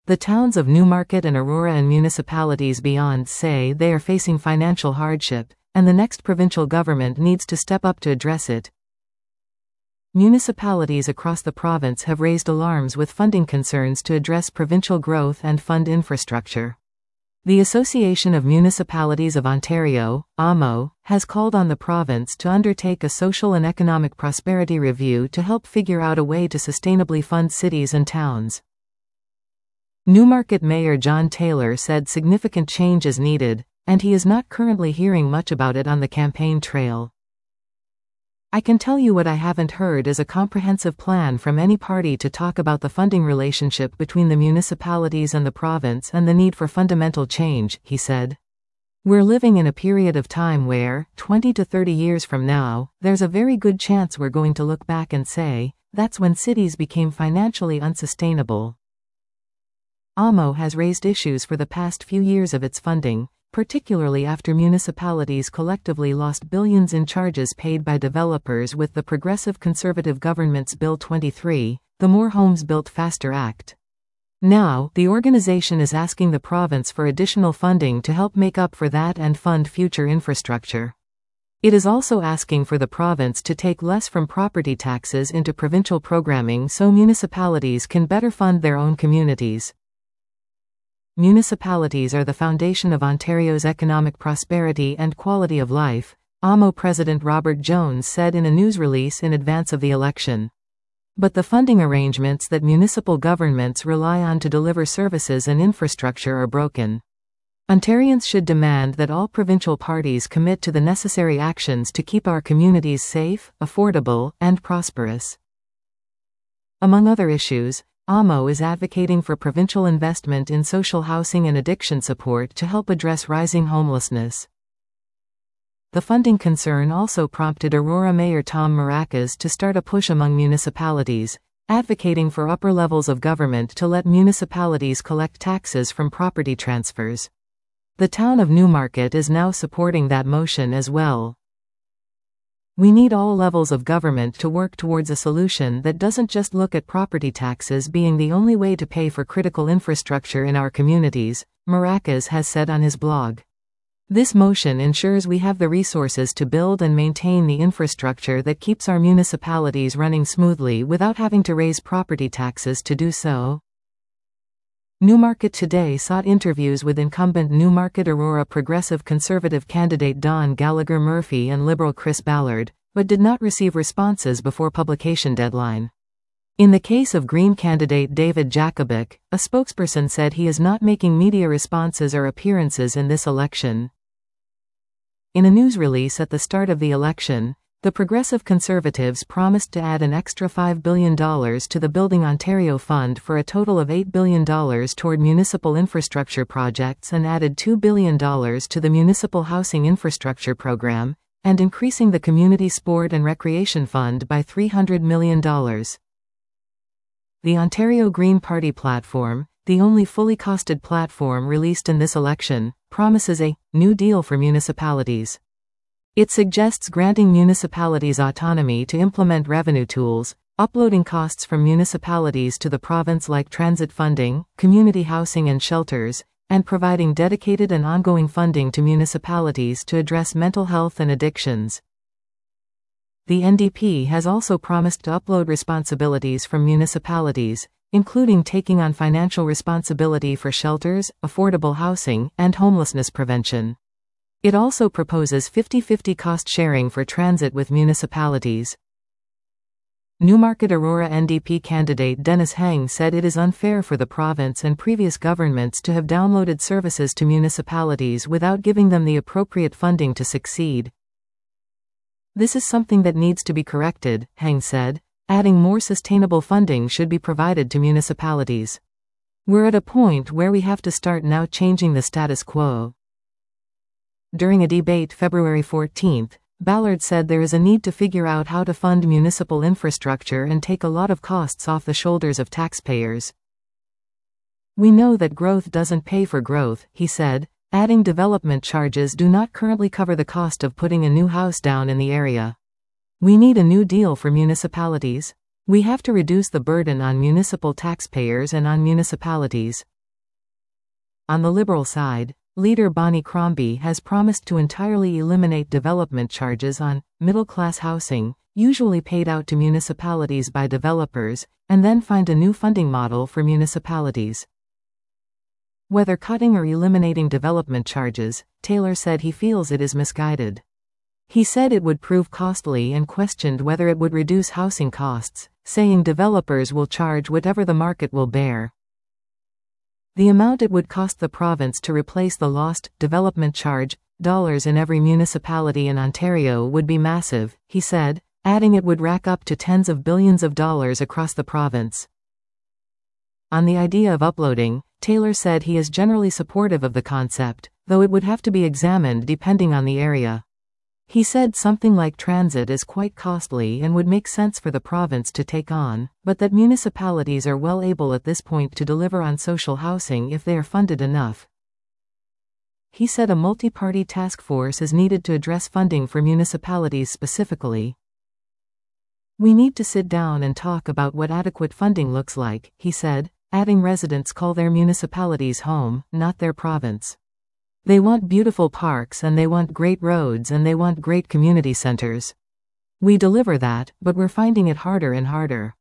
The towns of Newmarket and Aurora and municipalities beyond say they are facing financial hardship, and the next provincial government needs to step up to address it. Municipalities across the province have raised alarms with funding concerns to address provincial growth and fund infrastructure. The Association of Municipalities of Ontario, AMO, has called on the province to undertake a social and economic prosperity review to help figure out a way to sustainably fund cities and towns. Newmarket Mayor John Taylor said significant change is needed, and he is not currently hearing much about it on the campaign trail. I can tell you what I haven't heard is a comprehensive plan from any party to talk about the funding relationship between the municipalities and the province and the need for fundamental change, he said. We're living in a period of time where, 20 to 30 years from now, there's a very good chance we're going to look back and say, that's when cities became financially unsustainable. AMO has raised issues for the past few years of its funding, particularly after municipalities collectively lost billions in charges paid by developers with the Progressive Conservative government's Bill 23, the More Homes Built Faster Act. Now, the organization is asking the province for additional funding to help make up for that and fund future infrastructure. It is also asking for the province to take less from property taxes into provincial programming so municipalities can better fund their own communities. Municipalities are the foundation of Ontario's economic prosperity and quality of life, AMO President Robert Jones said in a news release in advance of the election. But the funding arrangements that municipal governments rely on to deliver services and infrastructure are broken. Ontarians should demand that all provincial parties commit to the necessary actions to keep our communities safe, affordable, and prosperous. Among other issues, AMO is advocating for provincial investment in social housing and addiction support to help address rising homelessness. The funding concern also prompted Aurora Mayor Tom Maracas to start a push among municipalities, advocating for upper levels of government to let municipalities collect taxes from property transfers. The town of Newmarket is now supporting that motion as well. We need all levels of government to work towards a solution that doesn't just look at property taxes being the only way to pay for critical infrastructure in our communities, Maracas has said on his blog. This motion ensures we have the resources to build and maintain the infrastructure that keeps our municipalities running smoothly without having to raise property taxes to do so. Newmarket Today sought interviews with incumbent Newmarket Aurora Progressive Conservative candidate Don Gallagher Murphy and Liberal Chris Ballard, but did not receive responses before publication deadline. In the case of Green candidate David Jakubic, a spokesperson said he is not making media responses or appearances in this election. In a news release at the start of the election, the Progressive Conservatives promised to add an extra $5 billion to the Building Ontario Fund for a total of $8 billion toward municipal infrastructure projects and added $2 billion to the Municipal Housing Infrastructure Program, and increasing the Community Sport and Recreation Fund by $300 million. The Ontario Green Party platform, the only fully costed platform released in this election, promises a New Deal for municipalities. It suggests granting municipalities autonomy to implement revenue tools, uploading costs from municipalities to the province like transit funding, community housing and shelters, and providing dedicated and ongoing funding to municipalities to address mental health and addictions. The NDP has also promised to upload responsibilities from municipalities, including taking on financial responsibility for shelters, affordable housing, and homelessness prevention. It also proposes 50-50 cost sharing for transit with municipalities. Newmarket Aurora NDP candidate Dennis Heng said it is unfair for the province and previous governments to have downloaded services to municipalities without giving them the appropriate funding to succeed. This is something that needs to be corrected, Heng said, adding more sustainable funding should be provided to municipalities. We're at a point where we have to start now changing the status quo. During a debate February 14, Ballard said there is a need to figure out how to fund municipal infrastructure and take a lot of costs off the shoulders of taxpayers. We know that growth doesn't pay for growth, he said, adding development charges do not currently cover the cost of putting a new house down in the area. We need a new deal for municipalities. We have to reduce the burden on municipal taxpayers and on municipalities. On the Liberal side, leader Bonnie Crombie has promised to entirely eliminate development charges on middle-class housing, usually paid out to municipalities by developers, and then find a new funding model for municipalities. Whether cutting or eliminating development charges, Taylor said he feels it is misguided. He said it would prove costly and questioned whether it would reduce housing costs, saying developers will charge whatever the market will bear. The amount it would cost the province to replace the lost development charge dollars in every municipality in Ontario would be massive, he said, adding it would rack up to tens of billions of dollars across the province. On the idea of uploading, Taylor said he is generally supportive of the concept, though it would have to be examined depending on the area. He said something like transit is quite costly and would make sense for the province to take on, but that municipalities are well able at this point to deliver on social housing if they are funded enough. He said a multi-party task force is needed to address funding for municipalities specifically. We need to sit down and talk about what adequate funding looks like, he said, adding residents call their municipalities home, not their province. They want beautiful parks and they want great roads and they want great community centers. We deliver that, but we're finding it harder and harder.